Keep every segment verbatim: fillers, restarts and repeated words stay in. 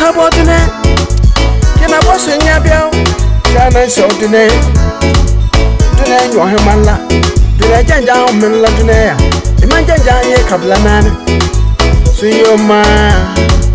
tabodine. Can I was in your bill? Can I so today? Today, you are Himala. Do I change down Miladunea? Imagine Jaya Kablanan. See your man.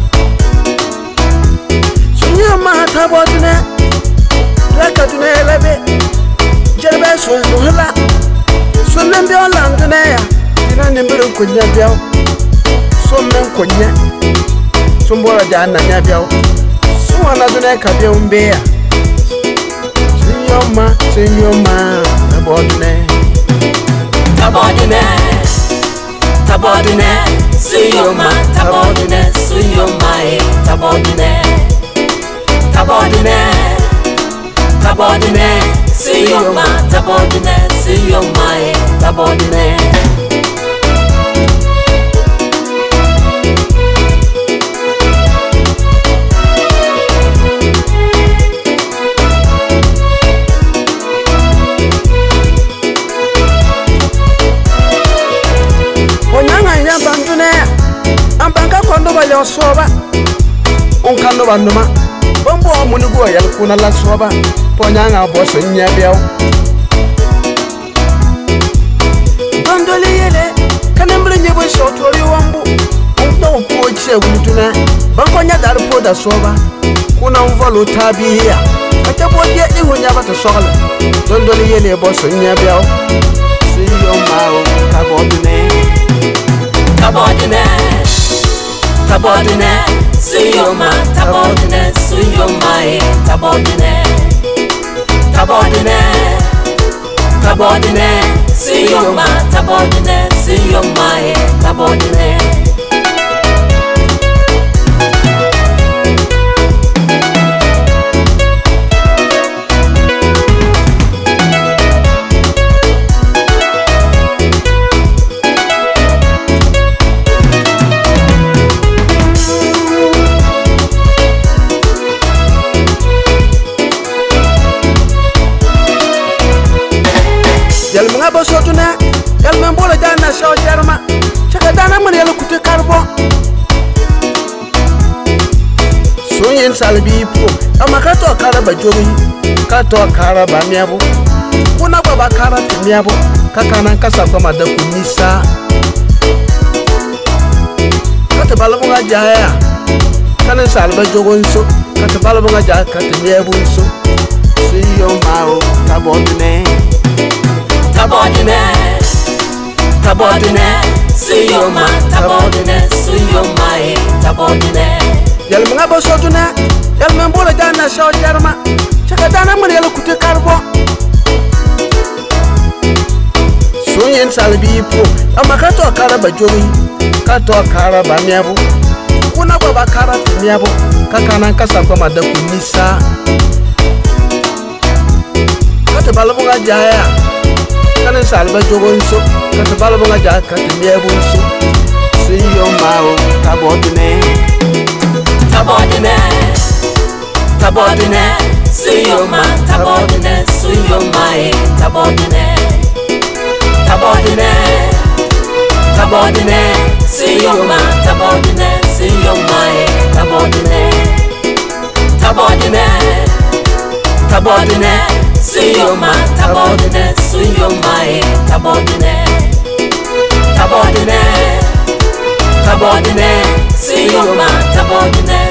See your man tabodine. Like a today, levy. Jabez was no hella. So, then be all Landunea. You know, never could not be out. Some men could not. Some boy down and Yabio. So, another cabin bear. See your man, see your man, tabodine. Tabodine, tabodine, see your man, tabodine, see your man, tabodine, tabodine, tabodine, see your man, tabodine, see your man, tabodine. Yo soba on kando banduma bombo munugo yal kuna la soba ponyanga boso nyabiao bandole yele kanembele nyebo shotori wambu ndo poche wulutuna bankonya dar poda soba kuna mvalo tabiya katabodie ihunya bata sola bandole yele boso nyabiao siyo mao tabodine tabodine Tabodine, see your man, tabodine, see your man, tabodine, tabodine, tabodine, see your man, tabodine, see your man, tabodine. Yal mga boso tuna yal membola dana shaw jarma chaka dana mun yal kutu karbo sunyin salbi po amakato karaba jogi kato karaba miabo kuna baba karata miabo kakana kasa kwa mada kunisa kata balabunga jaya kana salba jogonso kata balabunga jaya kata miabo so siyo mao tabodine Tabodine, tabodine, see your man, tabodine, see your man, tabodine. Yal mga boso tuna, yal membola dana shaw jarma, chaka dana mun yal kutu karbo. Sunyin salbi po, amakato karaba jogi, kato karaba miabo. Kuna baba karata miabo, kakana kasa kwa mada kunisa. Kata balabunga jaya. Kana salba jogonso kata balabunga ja kata miabunso siyo mao tabodine tabodine tabodine siyo ma tabodine siyo mai tabodine tabodine tabodine siyo ma tabodine siyo mai tabodine tabodine tabodine see your man, tabodine, see your man, tabodine, tabodine, tabodine, see your man, tabodine.